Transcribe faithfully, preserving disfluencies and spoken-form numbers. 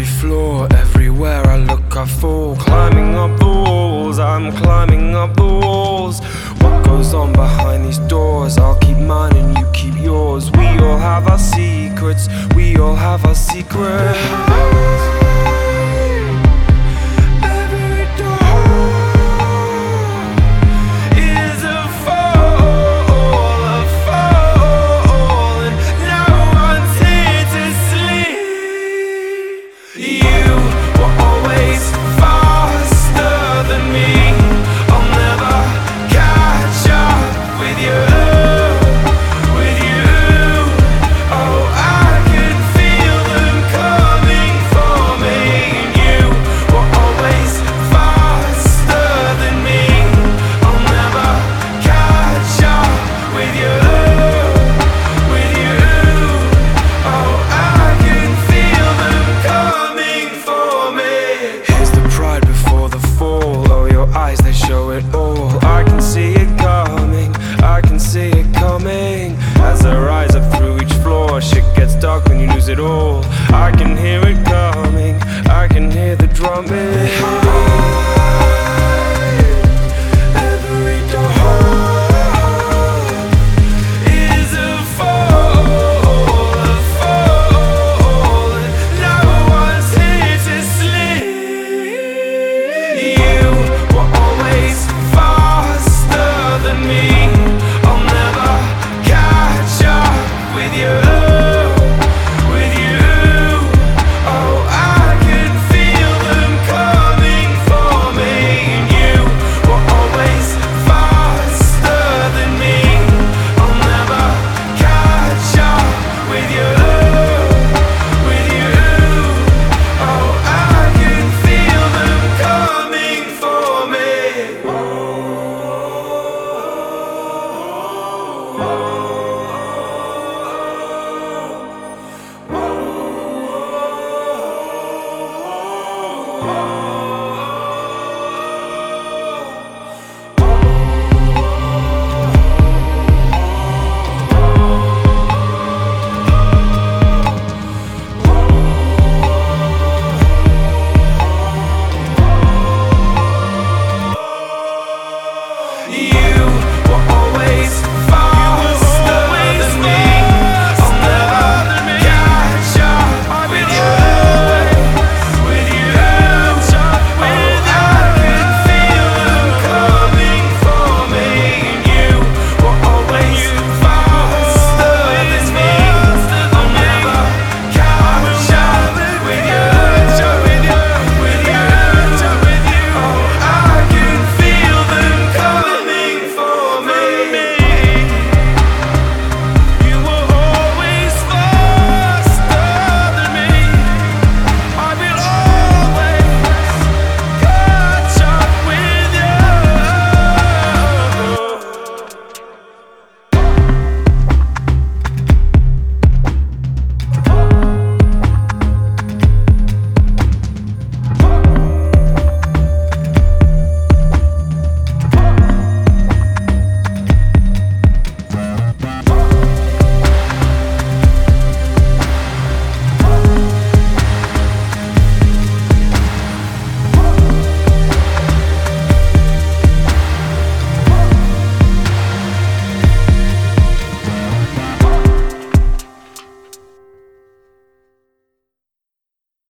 every floor, everywhere I look I fall. Climbing up the walls, I'm climbing up the walls. What goes on behind these doors? I'll keep mine and you keep yours. We all have our secrets, we all have our secrets. They show it all. I can see it coming, I can see it coming. As I rise up through each floor, shit gets dark when you lose it all. I can hear it coming, I can hear the drumming.